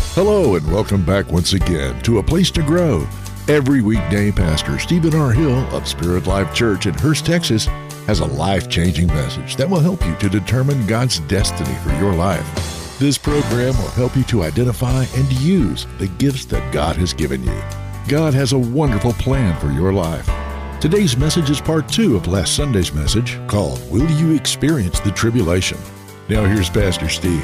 Hello and welcome back once again to A Place to Grow. Every weekday, Pastor Stephen R. Hill of Spirit Life Church in Hurst, Texas, has a life-changing message that will help you to determine God's destiny for your life. This program will help you to identify and use the gifts that God has given you. God has a wonderful plan for your life. Today's message is part 2 of last Sunday's message called, Will You Experience the Tribulation? Now here's Pastor Steve.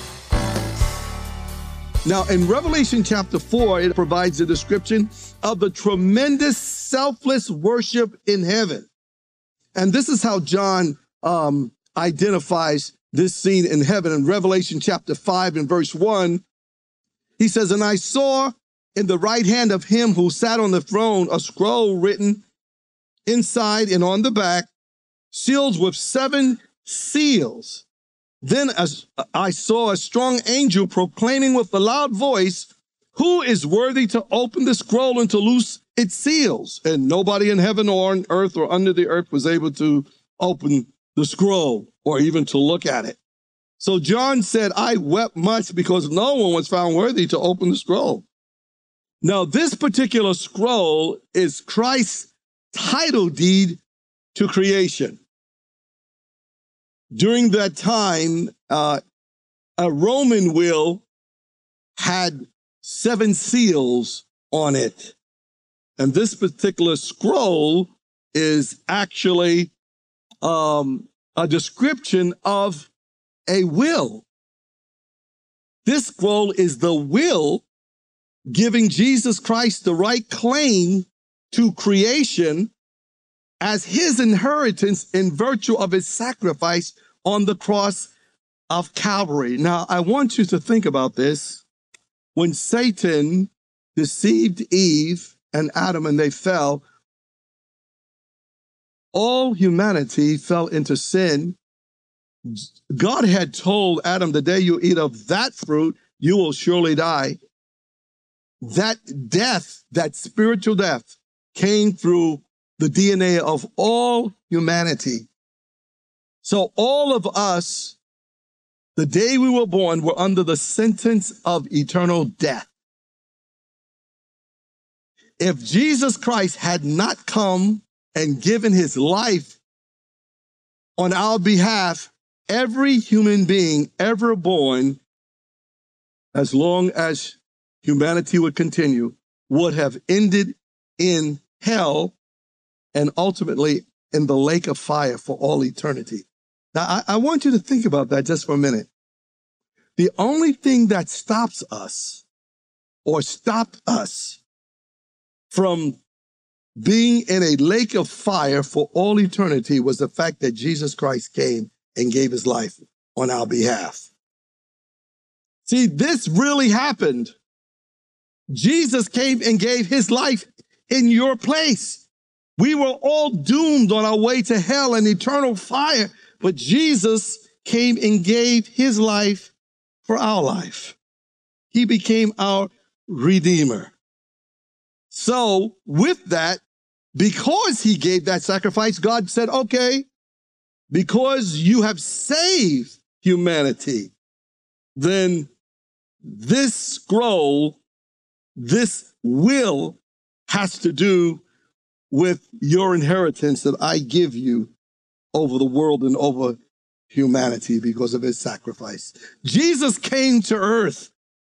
Now, in Revelation chapter 4, it provides a description of the tremendous selfless worship in heaven. And this is how John identifies this scene in heaven. In Revelation chapter 5 and verse 1, he says, "And I saw in the right hand of him who sat on the throne a scroll written inside and on the back, sealed with 7 seals. Then as I saw a strong angel proclaiming with a loud voice, 'Who is worthy to open the scroll and to loose its seals?' And nobody in heaven or on earth or under the earth was able to open the scroll or even to look at it. So John said, 'I wept much because no one was found worthy to open the scroll.'" Now, this particular scroll is Christ's title deed to creation. During that time, a Roman will had 7 seals on it. And this particular scroll is actually a description of a will. This scroll is the will giving Jesus Christ the right claim to creation as his inheritance in virtue of his sacrifice on the cross of Calvary. Now, I want you to think about this. When Satan deceived Eve and Adam and they fell, all humanity fell into sin. God had told Adam, "The day you eat of that fruit, you will surely die." That death, that spiritual death, came through the DNA of all humanity. So all of us, the day we were born, were under the sentence of eternal death. If Jesus Christ had not come and given his life on our behalf, every human being ever born, as long as humanity would continue, would have ended in hell and ultimately in the lake of fire for all eternity. Now, I want you to think about that just for a minute. The only thing that stops us or stopped us from being in a lake of fire for all eternity was the fact that Jesus Christ came and gave his life on our behalf. See, this really happened. Jesus came and gave his life in your place. We were all doomed on our way to hell and eternal fire, but Jesus came and gave his life for our life. He became our Redeemer. So with that, because he gave that sacrifice, God said, okay, because you have saved humanity, then this scroll, this will has to do with your inheritance that I give you over the world and over humanity because of his sacrifice. Jesus came to earth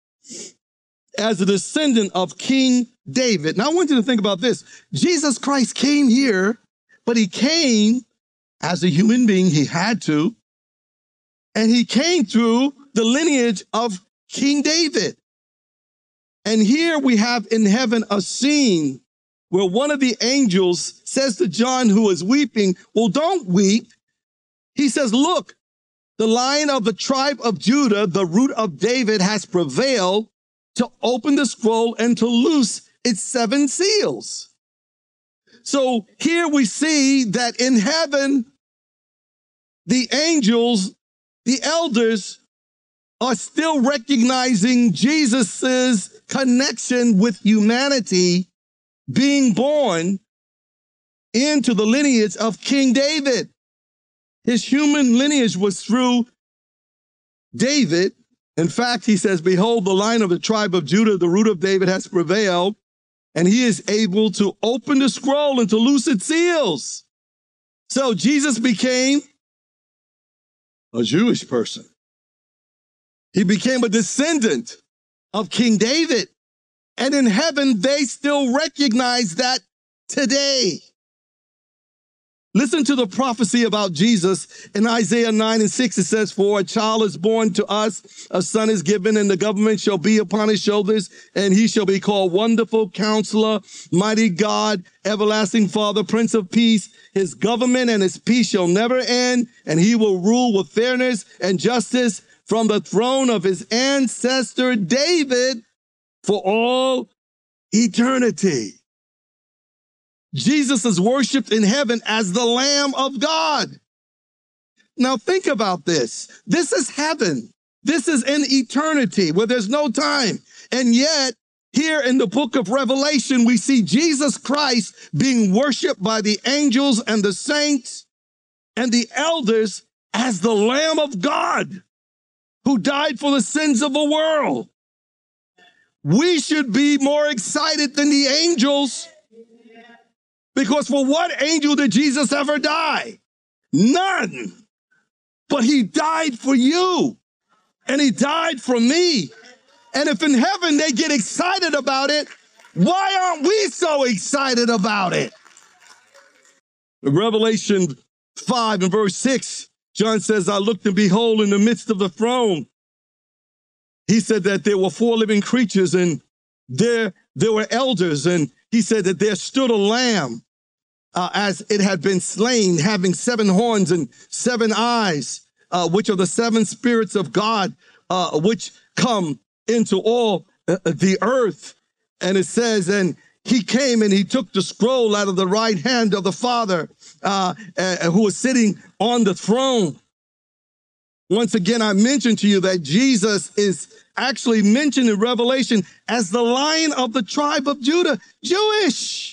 as a descendant of King David. Now I want you to think about this. Jesus Christ came here, but he came as a human being. He had to. And he came through the lineage of King David. And here we have in heaven a scene where one of the angels says to John, who is weeping, "Well, don't weep." He says, "Look, the Lion of the tribe of Judah, the root of David, has prevailed to open the scroll and to loose its 7 seals." So here we see that in heaven, the angels, the elders, are still recognizing Jesus's connection with humanity, being born into the lineage of King David. His human lineage was through David, In fact, he says, behold, the Lion of the tribe of Judah, the root of David, has prevailed, and he is able to open the scroll and to loose its seals. So Jesus became a Jewish person. He became a descendant of King David. And in heaven, they still recognize that today. Listen to the prophecy about Jesus in Isaiah 9:6. It says, for a child is born to us, a son is given, and the government shall be upon his shoulders, and he shall be called Wonderful Counselor, Mighty God, Everlasting Father, Prince of Peace. His government and his peace shall never end, and he will rule with fairness and justice from the throne of his ancestor David for all eternity. Jesus is worshiped in heaven as the Lamb of God. Now think about this. This is heaven. This is in eternity where there's no time. And yet, here in the book of Revelation, we see Jesus Christ being worshiped by the angels and the saints and the elders as the Lamb of God who died for the sins of the world. We should be more excited than the angels. Because for what angel did Jesus ever die? None. But he died for you. And he died for me. And if in heaven they get excited about it, why aren't we so excited about it? In Revelation 5 and verse 6, John says, I looked and behold in the midst of the throne. He said that there were 4 living creatures and there were elders. And he said that there stood a lamb as it had been slain, having 7 horns and 7 eyes, which are the 7 spirits of God, which come into all the earth. And it says, and he came and he took the scroll out of the right hand of the Father, who was sitting on the throne. Once again, I mentioned to you that Jesus is actually mentioned in Revelation as the Lion of the tribe of Judah. Jewish.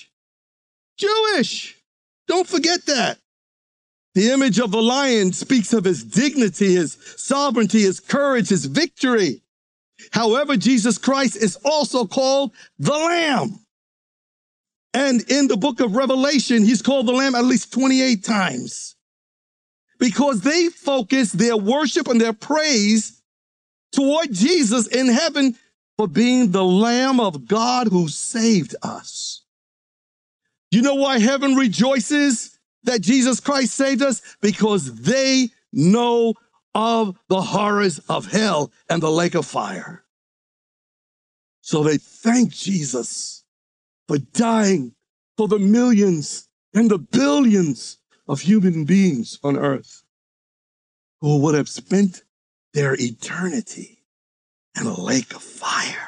Don't forget that. The image of the lion speaks of his dignity, his sovereignty, his courage, his victory. However, Jesus Christ is also called the Lamb. And in the book of Revelation, he's called the Lamb at least 28 times because they focus their worship and their praise toward Jesus in heaven for being the Lamb of God who saved us. You know why heaven rejoices that Jesus Christ saved us? Because they know of the horrors of hell and the lake of fire. So they thank Jesus for dying for the millions and the billions of human beings on earth who would have spent their eternity in a lake of fire.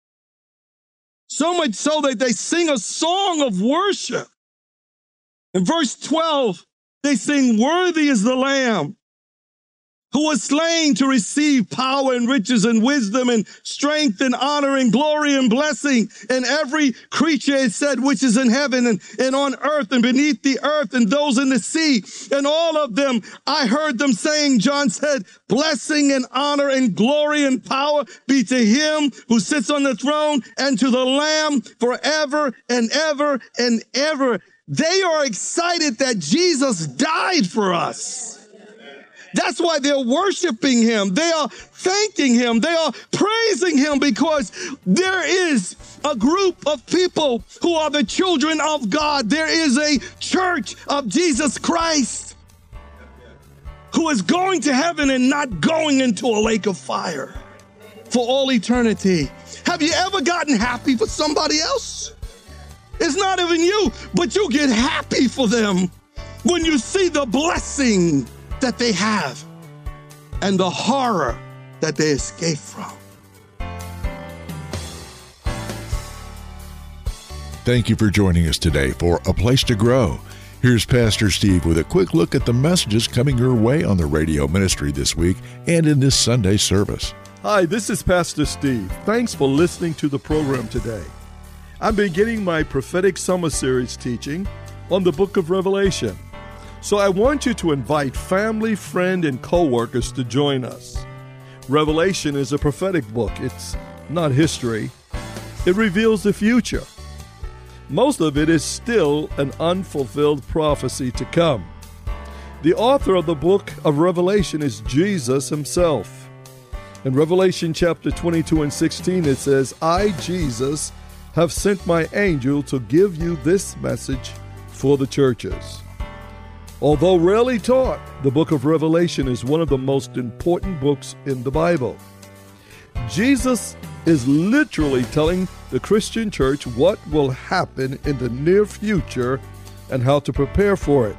So much so that they sing a song of worship. In verse 12, they sing, worthy is the Lamb who was slain to receive power and riches and wisdom and strength and honor and glory and blessing. And every creature, it said, which is in heaven and on earth and beneath the earth and those in the sea. And all of them, I heard them saying, John said, blessing and honor and glory and power be to him who sits on the throne and to the Lamb forever and ever and ever. They are excited that Jesus died for us. That's why they're worshiping him. They are thanking him. They are praising him because there is a group of people who are the children of God. There is a church of Jesus Christ who is going to heaven and not going into a lake of fire for all eternity. Have you ever gotten happy for somebody else? It's not even you, but you get happy for them when you see the blessing that they have and the horror that they escape from. Thank you for joining us today for A Place to Grow. Here's Pastor Steve with a quick look at the messages coming your way on the radio ministry this week and in this Sunday service. Hi, this is Pastor Steve. Thanks for listening to the program today. I'm beginning my prophetic summer series teaching on the book of Revelation. So I want you to invite family, friend, and co-workers to join us. Revelation is a prophetic book. It's not history. It reveals the future. Most of it is still an unfulfilled prophecy to come. The author of the book of Revelation is Jesus himself. In Revelation chapter 22 and 16, it says, I, Jesus, have sent my angel to give you this message for the churches. Although rarely taught, the book of Revelation is one of the most important books in the Bible. Jesus is literally telling the Christian church what will happen in the near future and how to prepare for it.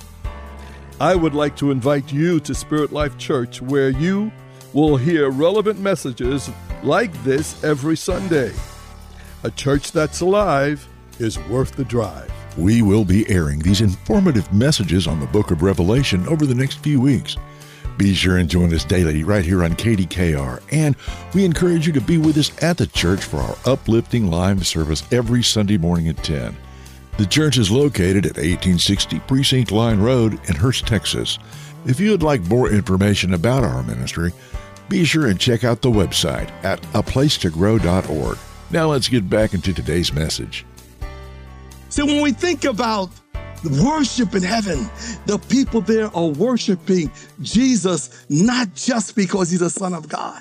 I would like to invite you to Spirit Life Church, where you will hear relevant messages like this every Sunday. A church that's alive is worth the drive. We will be airing these informative messages on the book of Revelation over the next few weeks. Be sure and join us daily right here on KDKR, and we encourage you to be with us at the church for our uplifting live service every Sunday morning at 10. The church is located at 1860 Precinct Line Road in Hurst, Texas. If you would like more information about our ministry, be sure and check out the website at aplacetogrow.org. Now let's get back into today's message. So when we think about worship in heaven, the people there are worshiping Jesus not just because he's the Son of God,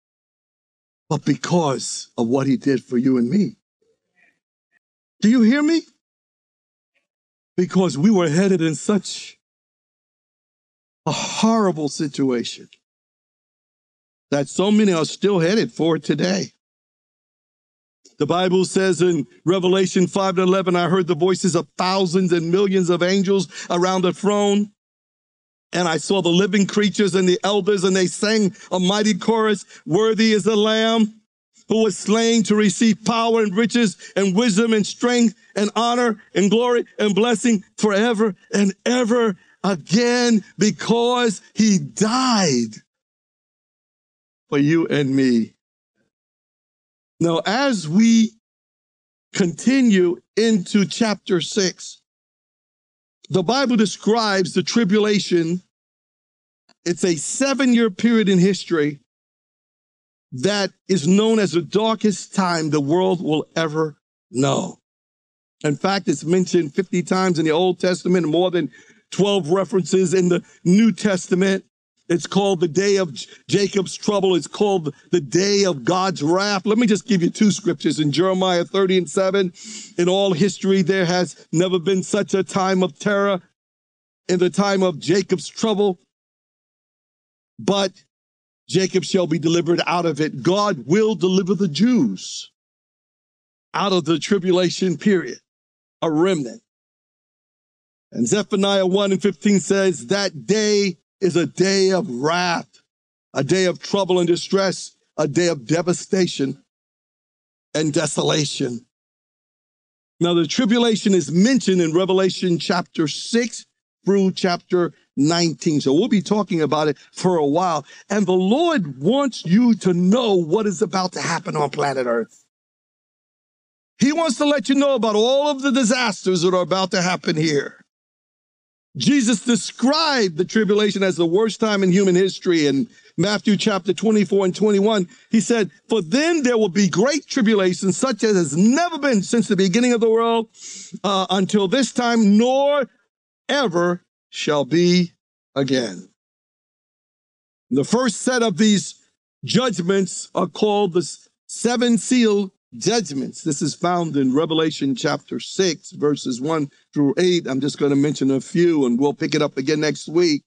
but because of what he did for you and me. Do you hear me? Because we were headed in such a horrible situation that so many are still headed for today. The Bible says in Revelation 5:11, I heard the voices of thousands and millions of angels around the throne. And I saw the living creatures and the elders, and they sang a mighty chorus, worthy is the Lamb who was slain to receive power and riches and wisdom and strength and honor and glory and blessing forever and ever again, because he died for you and me. Now, as we continue into chapter 6, the Bible describes the tribulation. It's a 7-year period in history that is known as the darkest time the world will ever know. In fact, it's mentioned 50 times in the Old Testament and more than 12 references in the New Testament. It's called the day of Jacob's trouble. It's called the day of God's wrath. Let me just give you 2 scriptures. In Jeremiah 30:7, in all history, there has never been such a time of terror in the time of Jacob's trouble, but Jacob shall be delivered out of it. God will deliver the Jews out of the tribulation period, a remnant. And Zephaniah 1:15 says, that day is a day of wrath, a day of trouble and distress, a day of devastation and desolation. Now, the tribulation is mentioned in Revelation chapter 6 through chapter 19. So we'll be talking about it for a while. And the Lord wants you to know what is about to happen on planet Earth. He wants to let you know about all of the disasters that are about to happen here. Jesus described the tribulation as the worst time in human history. In Matthew chapter 24 and 21, he said, for then there will be great tribulation, such as has never been since the beginning of the world until this time, nor ever shall be again. The first set of these judgments are called the 7 seal judgments. This is found in Revelation chapter 6, verses 1 through 8. I'm just going to mention a few, and we'll pick it up again next week.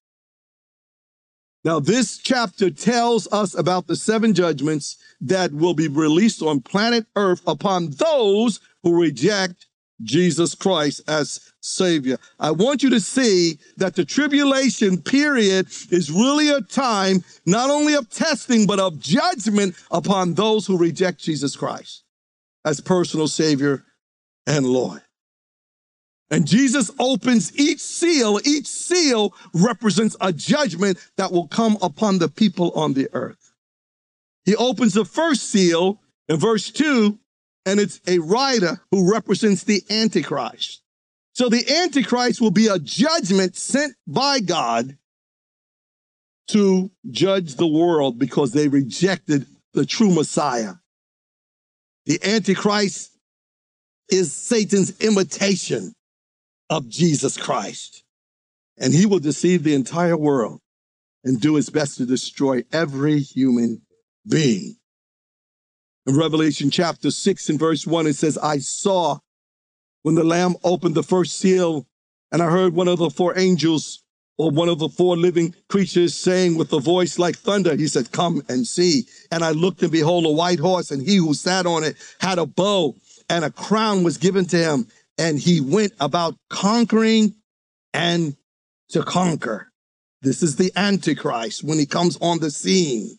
Now, this chapter tells us about the 7 judgments that will be released on planet Earth upon those who reject Jesus Christ as Savior. I want you to see that the tribulation period is really a time not only of testing, but of judgment upon those who reject Jesus Christ as personal Savior and Lord. And Jesus opens each seal. Each seal represents a judgment that will come upon the people on the earth. He opens the first seal in verse 2, and it's a rider who represents the Antichrist. So the Antichrist will be a judgment sent by God to judge the world because they rejected the true Messiah. The Antichrist is Satan's imitation of Jesus Christ. And he will deceive the entire world and do his best to destroy every human being. In Revelation chapter 6 and verse 1, it says, I saw when the Lamb opened the first seal, and I heard one of the four angels, or one of the four living creatures, saying with a voice like thunder, he said, come and see. And I looked, and behold, a white horse, and he who sat on it had a bow, and a crown was given to him. And he went about conquering and to conquer. This is the Antichrist when he comes on the scene.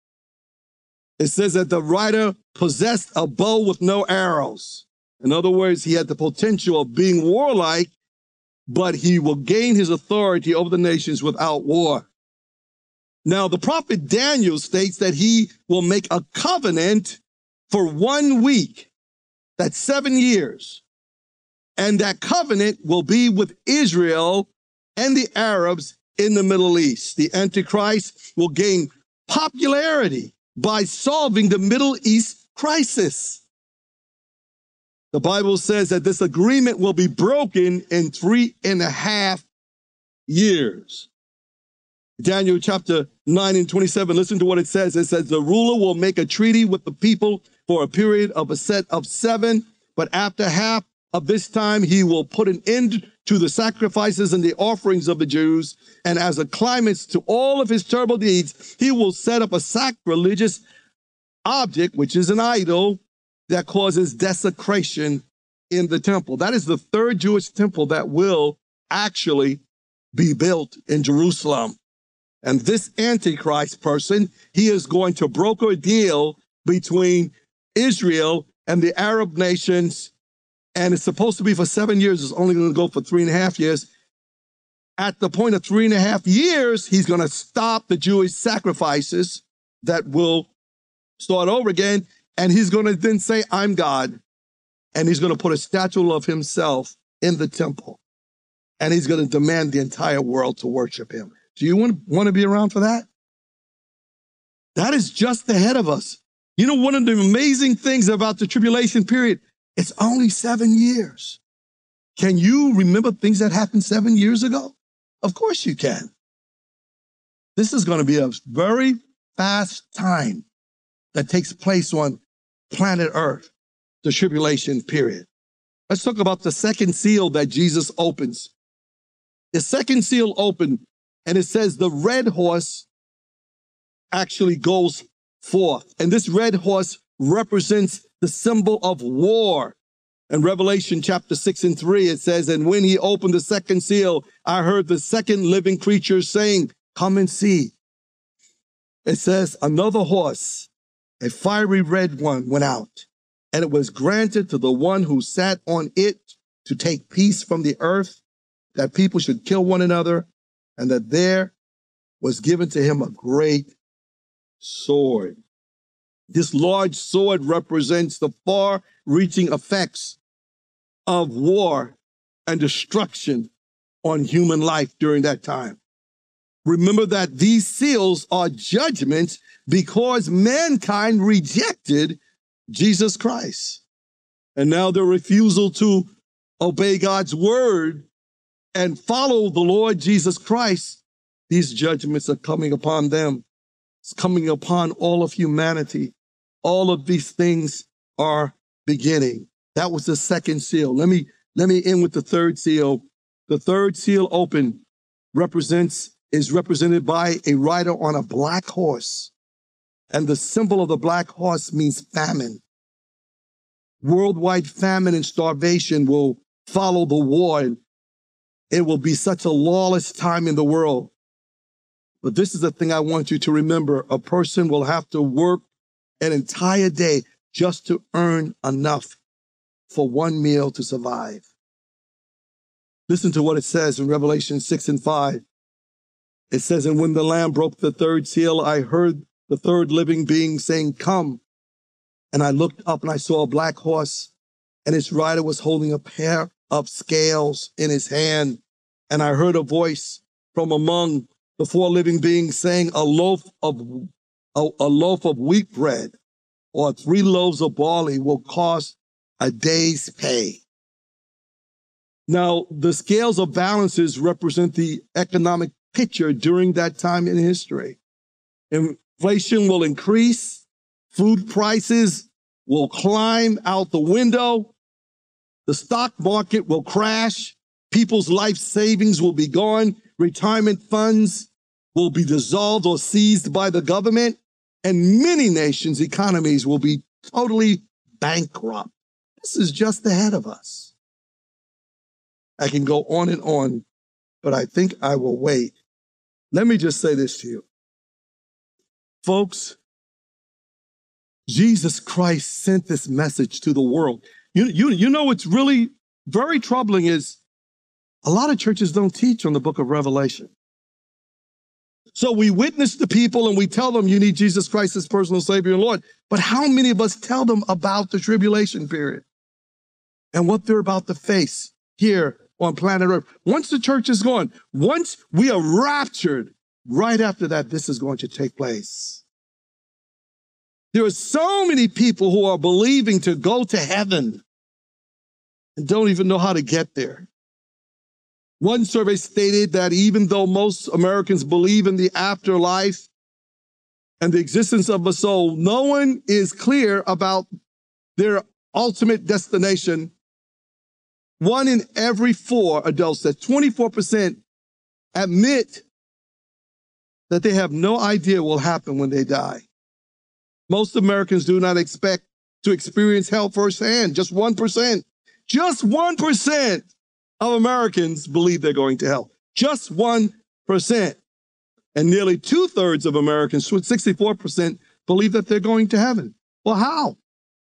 It says that the rider possessed a bow with no arrows. In other words, he had the potential of being warlike, but he will gain his authority over the nations without war. Now, the prophet Daniel states that he will make a covenant for 1 week, that's 7 years. And that covenant will be with Israel and the Arabs in the Middle East. The Antichrist will gain popularity by solving the Middle East crisis. The Bible says that this agreement will be broken in 3.5 years. Daniel chapter 9 and 27, listen to what it says. It says, the ruler will make a treaty with the people for a period of a set of 7, but after half of this time, he will put an end to the sacrifices and the offerings of the Jews. And as a climax to all of his terrible deeds, he will set up a sacrilegious object, which is an idol, that causes desecration in the temple. That is the third Jewish temple that will actually be built in Jerusalem. And this Antichrist person, he is going to broker a deal between Israel and the Arab nations. And it's supposed to be for 7 years. It's only going to go for 3.5 years. At the point of 3.5 years, he's going to stop the Jewish sacrifices that will start over again. And he's going to then say, I'm God. And he's going to put a statue of himself in the temple. And he's going to demand the entire world to worship him. Do you want to be around for that? That is just ahead of us. You know, one of the amazing things about the tribulation period, it's only 7 years. Can you remember things that happened 7 years ago? Of course you can. This is going to be a very fast time that takes place on planet Earth, the tribulation period. Let's talk about the second seal that Jesus opens. The second seal opened, and it says the red horse actually goes forth. And this red horse represents the symbol of war. In Revelation chapter 6 and 3, it says, and when he opened the second seal, I heard the second living creature saying, come and see. It says, another horse, a fiery red one, went out, and it was granted to the one who sat on it to take peace from the earth, that people should kill one another, and that there was given to him a great sword. This large sword represents the far-reaching effects of war and destruction on human life during that time. Remember that these seals are judgments because mankind rejected Jesus Christ. And now their refusal to obey God's word and follow the Lord Jesus Christ, these judgments are coming upon them. It's coming upon all of humanity. All of these things are beginning. That was the second seal. Let me end with the third seal. The third seal open is represented by a rider on a black horse. And the symbol of the black horse means famine. Worldwide famine and starvation will follow the war. And it will be such a lawless time in the world. But this is the thing I want you to remember. A person will have to work an entire day just to earn enough for one meal to survive. Listen to what it says in Revelation 6 and 5. It says, and when the Lamb broke the third seal, I heard the third living being saying, come. And I looked up and I saw a black horse, and its rider was holding a pair of scales in his hand. And I heard a voice from among the four living beings, saying a loaf of wheat bread or 3 loaves of barley will cost a day's pay. Now, the scales of balances represent the economic picture during that time in history. Inflation will increase, food prices will climb out the window, the stock market will crash, people's life savings will be gone, retirement funds will be dissolved or seized by the government, and many nations' economies will be totally bankrupt. This is just ahead of us. I can go on, but I think I will wait. Let me just say this to you. Folks, Jesus Christ sent this message to the world. You know what's really very troubling is a lot of churches don't teach on the book of Revelation. So we witness to people and we tell them you need Jesus Christ as personal Savior and Lord. But how many of us tell them about the tribulation period and what they're about to face here on planet Earth? Once the church is gone, once we are raptured, right after that, this is going to take place. There are so many people who are believing to go to heaven and don't even know how to get there. One survey stated that even though most Americans believe in the afterlife and the existence of a soul, no one is clear about their ultimate destination. 1 in every 4 adults, that 24%, admit that they have no idea what will happen when they die. Most Americans do not expect to experience hell firsthand. Just 1%. Just 1% of Americans believe they're going to hell. Just 1%. And nearly 2/3 of Americans, 64%, believe that they're going to heaven. Well, how?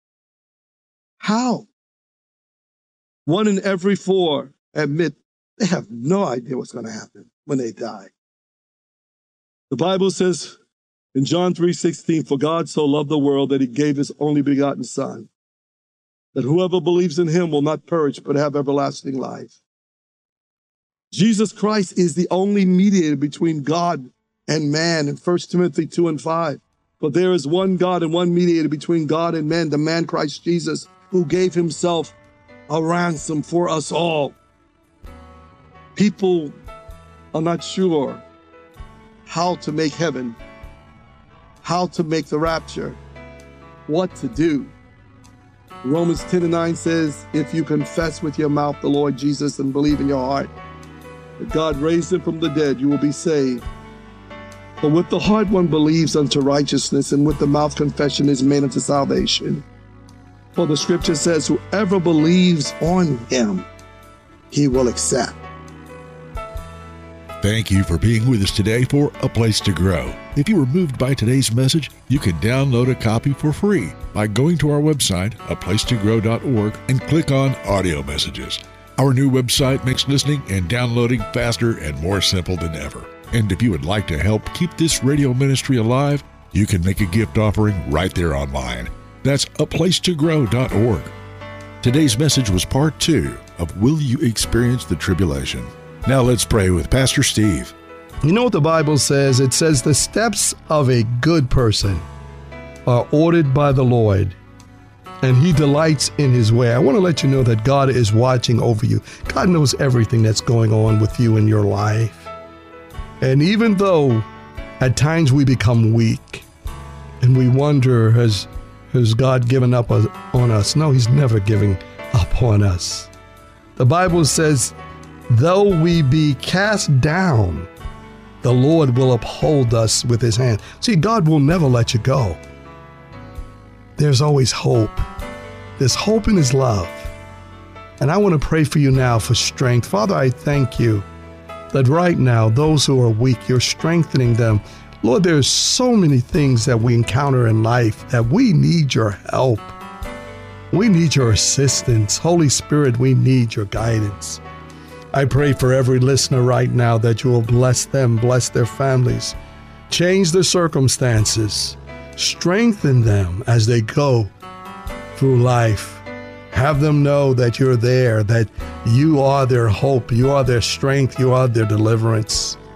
How? 1 in every 4 admit they have no idea what's going to happen when they die. The Bible says in John 3:16, for God so loved the world that he gave his only begotten Son, that whoever believes in him will not perish but have everlasting life. Jesus Christ is the only mediator between God and man in 1 Timothy 2:5. For there is one God and one mediator between God and man, the man Christ Jesus, who gave himself a ransom for us all. People are not sure how to make heaven, how to make the rapture, what to do. Romans 10:9 says, if you confess with your mouth the Lord Jesus and believe in your heart that God raised him from the dead, you will be saved. For with the heart one believes unto righteousness, and with the mouth confession is made unto salvation. For the scripture says, whoever believes on him, he will accept. Thank you for being with us today for A Place to Grow. If you were moved by today's message, you can download a copy for free by going to our website, aplacetogrow.org, and click on Audio Messages. Our new website makes listening and downloading faster and more simple than ever. And if you would like to help keep this radio ministry alive, you can make a gift offering right there online. That's aplacetogrow.org. Today's message was part 2 of Will You Experience the Tribulation? Now let's pray with Pastor Steve. You know what the Bible says? It says the steps of a good person are ordered by the Lord, and he delights in his way. I want to let you know that God is watching over you. God knows everything that's going on with you in your life. And even though at times we become weak and we wonder, has God given up on us? No, he's never giving up on us. The Bible says, though we be cast down, the Lord will uphold us with his hand. See, God will never let you go. There's always hope. There's hope in his love. And I want to pray for you now for strength. Father, I thank you that right now, those who are weak, you're strengthening them. Lord, there's so many things that we encounter in life that we need your help. We need your assistance. Holy Spirit, we need your guidance. I pray for every listener right now that you will bless them, bless their families, change their circumstances, strengthen them as they go through life. Have them know that you're there, that you are their hope, you are their strength, you are their deliverance.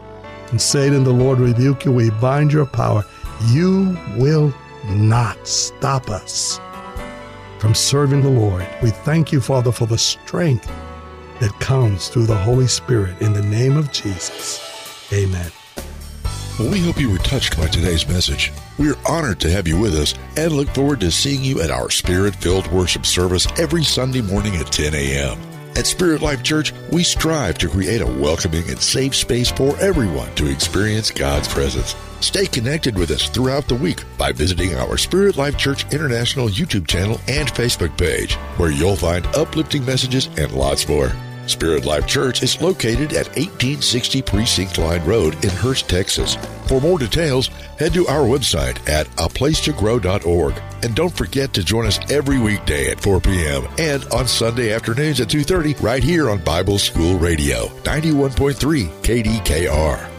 And Satan, the Lord rebuke you. We bind your power. You will not stop us from serving the Lord. We thank you, Father, for the strength that comes through the Holy Spirit. In the name of Jesus, amen. Well, we hope you were touched by today's message. We're honored to have you with us and look forward to seeing you at our Spirit-filled worship service every Sunday morning at 10 a.m. At Spirit Life Church, we strive to create a welcoming and safe space for everyone to experience God's presence. Stay connected with us throughout the week by visiting our Spirit Life Church International YouTube channel and Facebook page, where you'll find uplifting messages and lots more. Spirit Life Church is located at 1860 Precinct Line Road in Hurst, Texas. For more details, head to our website at aplacetogrow.org. And don't forget to join us every weekday at 4 p.m. and on Sunday afternoons at 2:30 right here on Bible School Radio, 91.3 KDKR.